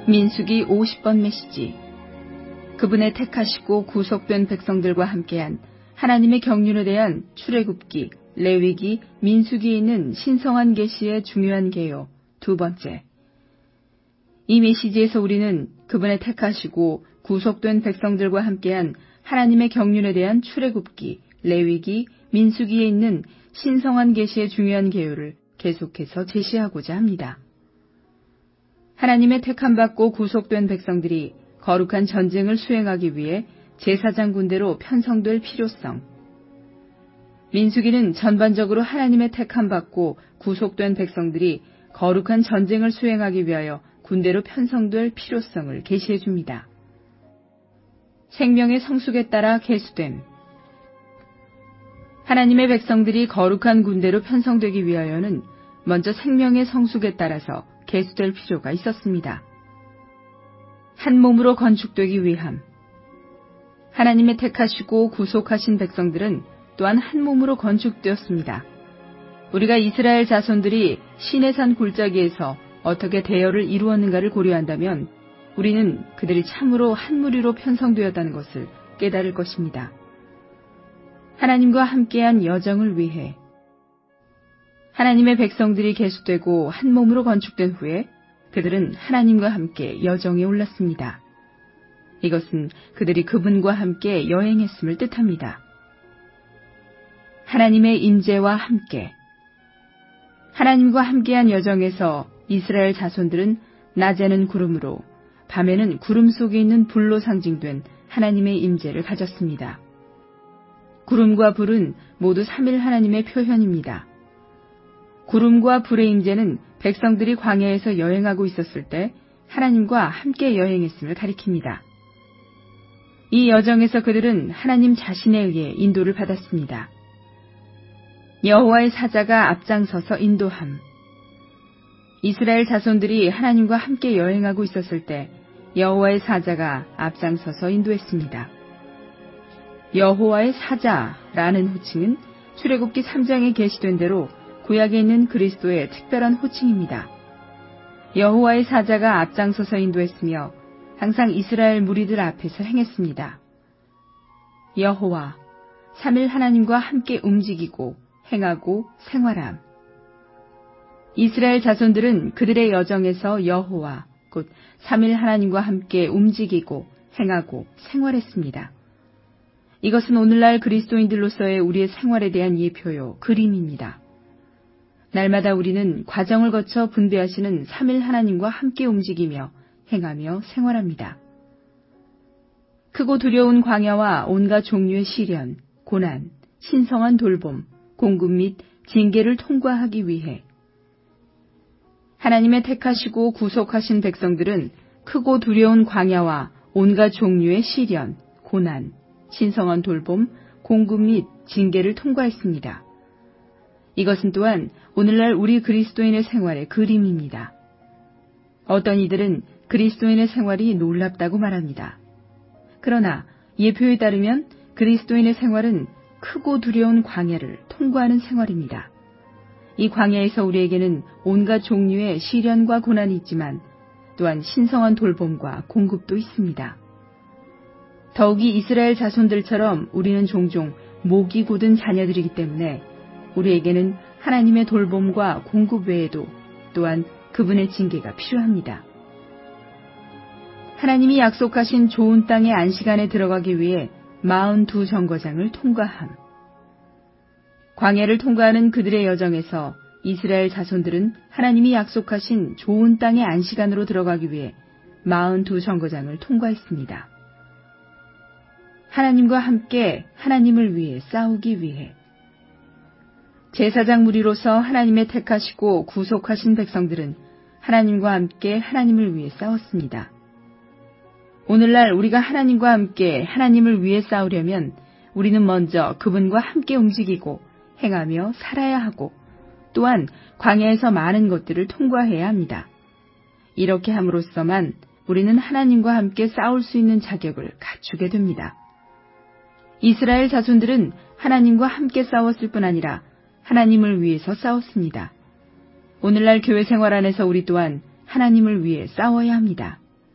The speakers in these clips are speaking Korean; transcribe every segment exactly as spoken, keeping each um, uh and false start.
민수기 오십 번 메시지. 그분의 택하시고 구속된 백성들과 함께한 하나님의 경륜에 대한 출애굽기, 레위기, 민수기에 있는 신성한 계시의 중요한 개요. 두 번째. 이 메시지에서 우리는 그분의 택하시고 구속된 백성들과 함께한 하나님의 경륜에 대한 출애굽기, 레위기, 민수기에 있는 신성한 계시의 중요한 개요를 계속해서 제시하고자 합니다. 하나님의 택함받고 구속된 백성들이 거룩한 전쟁을 수행하기 위해 제사장 군대로 편성될 필요성. 민수기는 전반적으로 하나님의 택함받고 구속된 백성들이 거룩한 전쟁을 수행하기 위하여 군대로 편성될 필요성을 계시해 줍니다. 생명의 성숙에 따라 계수됨. 하나님의 백성들이 거룩한 군대로 편성되기 위하여는 먼저 생명의 성숙에 따라서 계수될 필요가 있었습니다. 한 몸으로 건축되기 위함. 하나님의 택하시고 구속하신 백성들은 또한 한 몸으로 건축되었습니다. 우리가 이스라엘 자손들이 시내산 골짜기에서 어떻게 대열을 이루었는가를 고려한다면 우리는 그들이 참으로 한 무리로 편성되었다는 것을 깨달을 것입니다. 하나님과 함께한 여정을 위해 하나님의 백성들이 계수되고 한 몸으로 건축된 후에 그들은 하나님과 함께 여정에 올랐습니다. 이것은 그들이 그분과 함께 여행했음을 뜻합니다. 하나님의 임재와 함께. 하나님과 함께한 여정에서 이스라엘 자손들은 낮에는 구름으로, 밤에는 구름 속에 있는 불로 상징된 하나님의 임재를 가졌습니다. 구름과 불은 모두 삼일 하나님의 표현입니다. 구름과 불의 임재는 백성들이 광야에서 여행하고 있었을 때 하나님과 함께 여행했음을 가리킵니다. 이 여정에서 그들은 하나님 자신에 의해 인도를 받았습니다. 여호와의 사자가 앞장서서 인도함. 이스라엘 자손들이 하나님과 함께 여행하고 있었을 때 여호와의 사자가 앞장서서 인도했습니다. 여호와의 사자라는 호칭은 출애굽기 삼 장에 게시된 대로 구약에 있는 그리스도의 특별한 호칭입니다. 여호와의 사자가 앞장서서 인도했으며 항상 이스라엘 무리들 앞에서 행했습니다. 여호와, 삼일 하나님과 함께 움직이고 행하고 생활함. 이스라엘 자손들은 그들의 여정에서 여호와, 곧 삼일 하나님과 함께 움직이고 행하고 생활했습니다. 이것은 오늘날 그리스도인들로서의 우리의 생활에 대한 예표요, 그림입니다. 날마다 우리는 과정을 거쳐 분배하시는 삼일 하나님과 함께 움직이며 행하며 생활합니다. 크고 두려운 광야와 온갖 종류의 시련, 고난, 신성한 돌봄, 공급 및 징계를 통과하기 위해 하나님의 택하시고 구속하신 백성들은 크고 두려운 광야와 온갖 종류의 시련, 고난, 신성한 돌봄, 공급 및 징계를 통과했습니다. 이것은 또한 오늘날 우리 그리스도인의 생활의 그림입니다. 어떤 이들은 그리스도인의 생활이 놀랍다고 말합니다. 그러나 예표에 따르면 그리스도인의 생활은 크고 두려운 광야를 통과하는 생활입니다. 이 광야에서 우리에게는 온갖 종류의 시련과 고난이 있지만 또한 신성한 돌봄과 공급도 있습니다. 더욱이 이스라엘 자손들처럼 우리는 종종 목이 곧은 자녀들이기 때문에 우리에게는 하나님의 돌봄과 공급 외에도 또한 그분의 징계가 필요합니다. 하나님이 약속하신 좋은 땅의 안식안에 들어가기 위해 사십이 정거장을 통과함. 광야를 통과하는 그들의 여정에서 이스라엘 자손들은 하나님이 약속하신 좋은 땅의 안식안으로 들어가기 위해 사십이 정거장을 통과했습니다. 하나님과 함께 하나님을 위해 싸우기 위해 제사장 무리로서 하나님의 택하시고 구속하신 백성들은 하나님과 함께 하나님을 위해 싸웠습니다. 오늘날 우리가 하나님과 함께 하나님을 위해 싸우려면 우리는 먼저 그분과 함께 움직이고 행하며 살아야 하고 또한 광야에서 많은 것들을 통과해야 합니다. 이렇게 함으로써만 우리는 하나님과 함께 싸울 수 있는 자격을 갖추게 됩니다. 이스라엘 자손들은 하나님과 함께 싸웠을 뿐 아니라 하나님을 위해서 싸웠습니다. 오늘날 교회 생활 안에서 우리 또한 하나님을 위해 싸워야 합니다.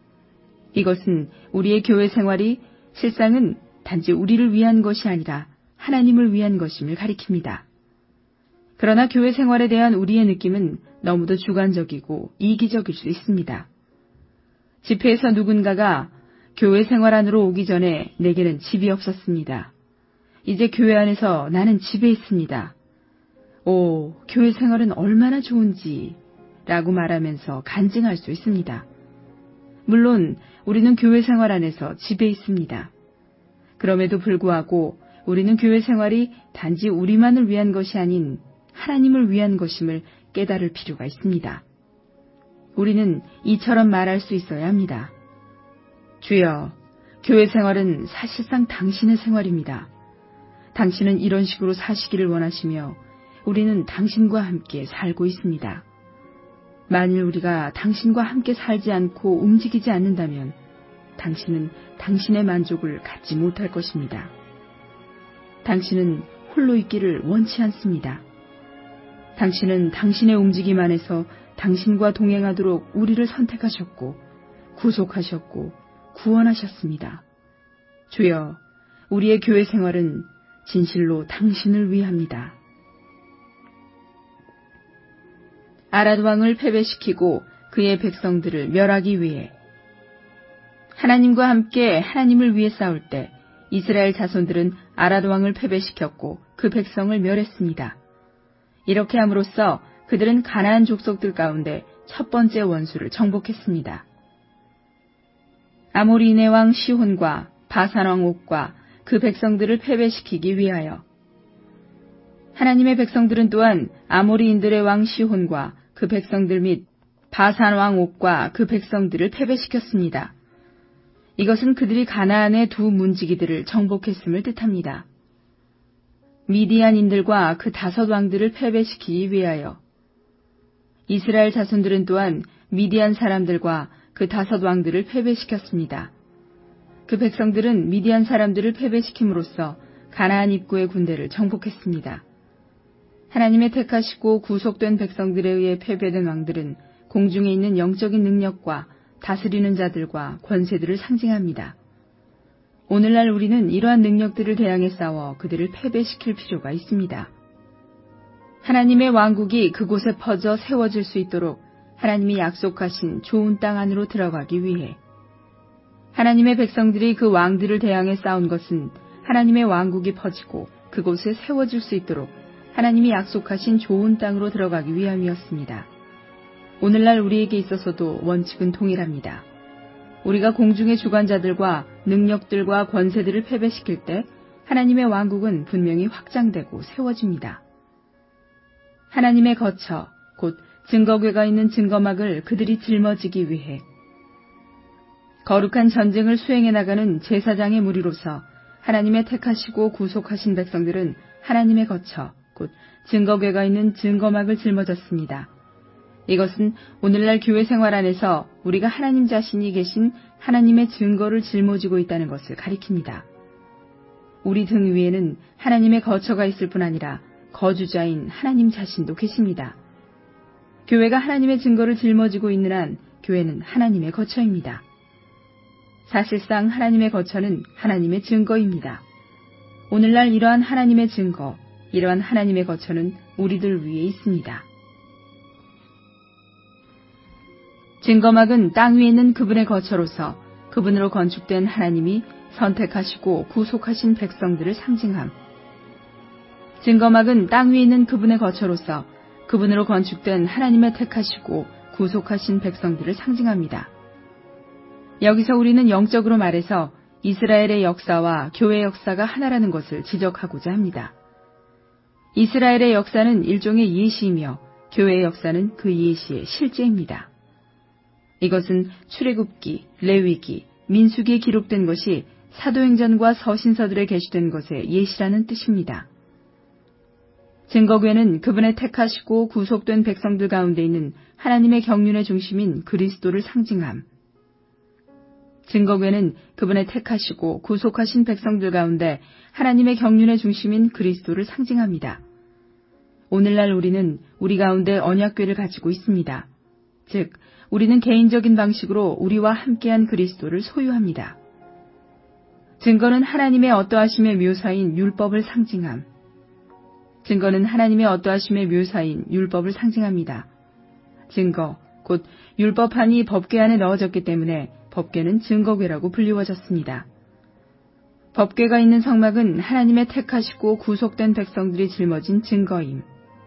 이것은 우리의 교회 생활이 실상은 단지 우리를 위한 것이 아니라 하나님을 위한 것임을 가리킵니다. 그러나 교회 생활에 대한 우리의 느낌은 너무도 주관적이고 이기적일 수 있습니다. 집회에서 누군가가 교회 생활 안으로 오기 전에 내게는 집이 없었습니다. 이제 교회 안에서 나는 집에 있습니다. 오, 교회 생활은 얼마나 좋은지 라고 말하면서 간증할 수 있습니다. 물론 우리는 교회 생활 안에서 집에 있습니다. 그럼에도 불구하고 우리는 교회 생활이 단지 우리만을 위한 것이 아닌 하나님을 위한 것임을 깨달을 필요가 있습니다. 우리는 이처럼 말할 수 있어야 합니다. 주여, 교회 생활은 사실상 당신의 생활입니다. 당신은 이런 식으로 사시기를 원하시며 우리는 당신과 함께 살고 있습니다. 만일 우리가 당신과 함께 살지 않고 움직이지 않는다면 당신은 당신의 만족을 갖지 못할 것입니다. 당신은 홀로 있기를 원치 않습니다. 당신은 당신의 움직임 안에서 당신과 동행하도록 우리를 선택하셨고 구속하셨고 구원하셨습니다. 주여, 우리의 교회 생활은 진실로 당신을 위합니다. 아랏 왕을 패배시키고 그의 백성들을 멸하기 위해 하나님과 함께 하나님을 위해 싸울 때 이스라엘 자손들은 아랏 왕을 패배시켰고 그 백성을 멸했습니다. 이렇게 함으로써 그들은 가나안 족속들 가운데 첫 번째 원수를 정복했습니다. 아모리인의 왕 시혼과 바산 왕 옥과 그 백성들을 패배시키기 위하여 하나님의 백성들은 또한 아모리인들의 왕 시혼과 그 백성들 및 바산 왕 옥과 그 백성들을 패배시켰습니다. 이것은 그들이 가나안의 두 문지기들을 정복했음을 뜻합니다. 미디안인들과 그 다섯 왕들을 패배시키기 위하여 이스라엘 자손들은 또한 미디안 사람들과 그 다섯 왕들을 패배시켰습니다. 그 백성들은 미디안 사람들을 패배시킴으로써 가나안 입구의 군대를 정복했습니다. 하나님의 택하시고 구속된 백성들에 의해 패배된 왕들은 공중에 있는 영적인 능력과 다스리는 자들과 권세들을 상징합니다. 오늘날 우리는 이러한 능력들을 대항해 싸워 그들을 패배시킬 필요가 있습니다. 하나님의 왕국이 그곳에 퍼져 세워질 수 있도록 하나님이 약속하신 좋은 땅 안으로 들어가기 위해 하나님의 백성들이 그 왕들을 대항해 싸운 것은 하나님의 왕국이 퍼지고 그곳에 세워질 수 있도록 하나님이 약속하신 좋은 땅으로 들어가기 위함이었습니다. 오늘날 우리에게 있어서도 원칙은 동일합니다. 우리가 공중의 주관자들과 능력들과 권세들을 패배시킬 때 하나님의 왕국은 분명히 확장되고 세워집니다. 하나님의 거처, 곧 증거궤가 있는 증거막을 그들이 짊어지기 위해 거룩한 전쟁을 수행해 나가는 제사장의 무리로서 하나님의 택하시고 구속하신 백성들은 하나님의 거처, 곧 증거궤가 있는 증거막을 짊어졌습니다. 이것은 오늘날 교회 생활 안에서 우리가 하나님 자신이 계신 하나님의 증거를 짊어지고 있다는 것을 가리킵니다. 우리 등 위에는 하나님의 거처가 있을 뿐 아니라 거주자인 하나님 자신도 계십니다. 교회가 하나님의 증거를 짊어지고 있는 한 교회는 하나님의 거처입니다. 사실상 하나님의 거처는 하나님의 증거입니다. 오늘날 이러한 하나님의 증거, 이러한 하나님의 거처는 우리들 위에 있습니다. 증거막은 땅 위에 있는 그분의 거처로서 그분으로 건축된 하나님이 선택하시고 구속하신 백성들을 상징함. 증거막은 땅 위에 있는 그분의 거처로서 그분으로 건축된 하나님의 택하시고 구속하신 백성들을 상징합니다. 여기서 우리는 영적으로 말해서 이스라엘의 역사와 교회의 역사가 하나라는 것을 지적하고자 합니다. 이스라엘의 역사는 일종의 예시이며 교회의 역사는 그 예시의 실제입니다. 이것은 출애굽기, 레위기, 민수기에 기록된 것이 사도행전과 서신서들에 게시된 것의 예시라는 뜻입니다. 증거궤는 그분의 택하시고 구속된 백성들 가운데 있는 하나님의 경륜의 중심인 그리스도를 상징함. 증거궤는 그분의 택하시고 구속하신 백성들 가운데 하나님의 경륜의 중심인 그리스도를 상징합니다. 오늘날 우리는 우리 가운데 언약궤를 가지고 있습니다. 즉 우리는 개인적인 방식으로 우리와 함께한 그리스도를 소유합니다. 증거는 하나님의 어떠하심의 묘사인 율법을 상징함. 증거는 하나님의 어떠하심의 묘사인 율법을 상징합니다. 증거, 곧 율법판이 법궤 안에 넣어졌기 때문에 법궤는 증거궤라고 불리워졌습니다. 법궤가 있는 성막은 하나님의 택하시고 구속된 백성들이 짊어진 증거임.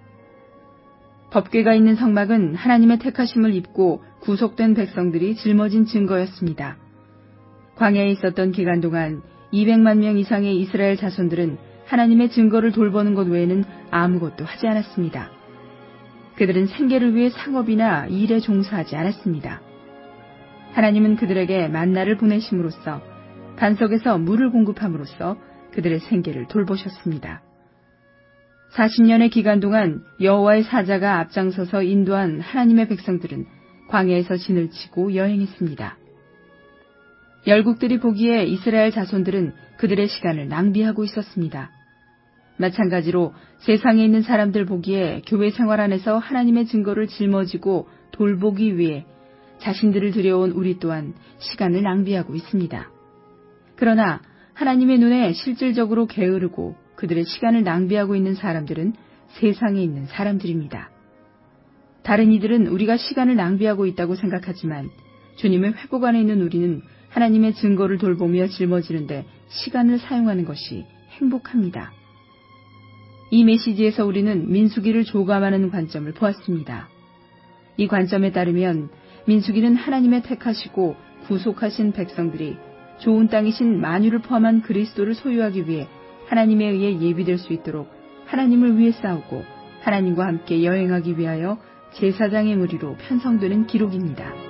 법궤가 있는 성막은 하나님의 택하심을 입고 구속된 백성들이 짊어진 증거였습니다. 광야에 있었던 기간 동안 이백만 명 이상의 이스라엘 자손들은 하나님의 증거를 돌보는 것 외에는 아무것도 하지 않았습니다. 그들은 생계를 위해 상업이나 일에 종사하지 않았습니다. 하나님은 그들에게 만나를 보내심으로써 반석에서 물을 공급함으로써 그들의 생계를 돌보셨습니다. 사십 년의 기간 동안 여호와의 사자가 앞장서서 인도한 하나님의 백성들은 광야에서 진을 치고 여행했습니다. 열국들이 보기에 이스라엘 자손들은 그들의 시간을 낭비하고 있었습니다. 마찬가지로 세상에 있는 사람들 보기에 교회 생활 안에서 하나님의 증거를 짊어지고 돌보기 위해 자신들을 들여온 우리 또한 시간을 낭비하고 있습니다. 그러나 하나님의 눈에 실질적으로 게으르고 그들의 시간을 낭비하고 있는 사람들은 세상에 있는 사람들입니다. 다른 이들은 우리가 시간을 낭비하고 있다고 생각하지만 주님의 회복 안에 있는 우리는 하나님의 증거를 돌보며 짊어지는데 시간을 사용하는 것이 행복합니다. 이 메시지에서 우리는 민수기를 조감하는 관점을 보았습니다. 이 관점에 따르면 민수기는 하나님의 택하시고 구속하신 백성들이 좋은 땅이신 만유를 포함한 그리스도를 소유하기 위해 하나님에 의해 예비될 수 있도록 하나님을 위해 싸우고 하나님과 함께 여행하기 위하여 제사장의 무리로 편성되는 기록입니다.